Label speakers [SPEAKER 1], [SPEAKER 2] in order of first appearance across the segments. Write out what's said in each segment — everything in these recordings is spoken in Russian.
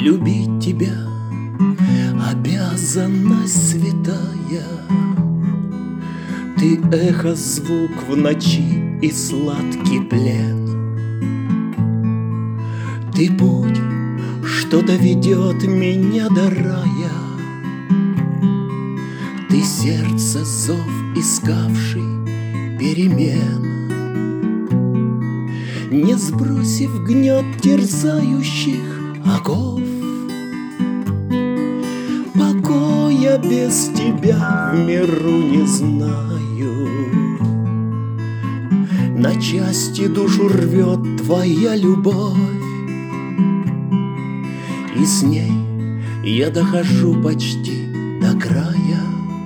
[SPEAKER 1] Любить тебя обязанность святая. Ты эхо, звук в ночи и сладкий плен. Ты путь, что доведет меня до рая. Ты сердце, зов, искавший перемен. Не сбросив гнет терзающих оков, покоя без тебя в миру не знаю. На части душу рвет твоя любовь, и с ней я дохожу почти до края.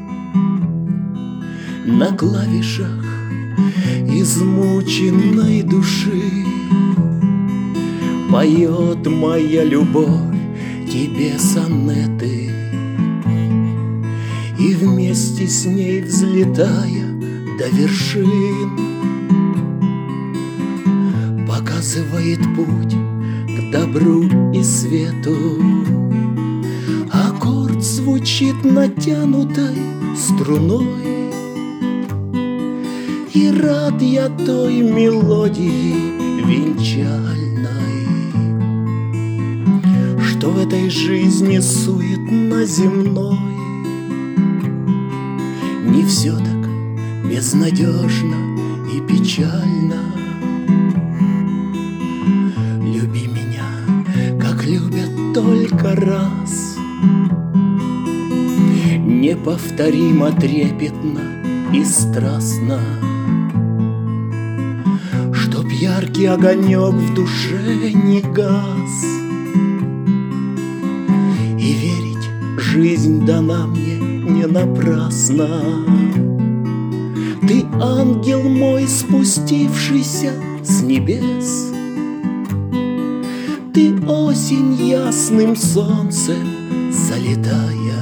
[SPEAKER 1] На клавишах измученной души поет моя любовь тебе сонеты, и вместе с ней взлетая до вершин показывает путь к добру и свету. Аккорд звучит натянутой струной, и рад я той мелодии венчальной, что в этой жизни суетно-земной. Не все так безнадежно и печально. Люби меня, как любят только раз, неповторимо трепетно и страстно, чтоб яркий огонек в душе не гас. И верить, жизнь дана мне не напрасно. Ты ангел мой, спустившийся с небес. Ты осень, ясным солнцем залетая.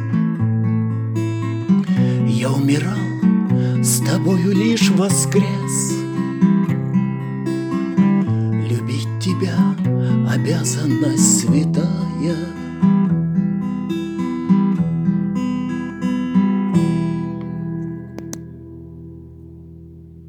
[SPEAKER 1] Я умирал, с тобою лишь воскрес. Любить тебя обязанность святая.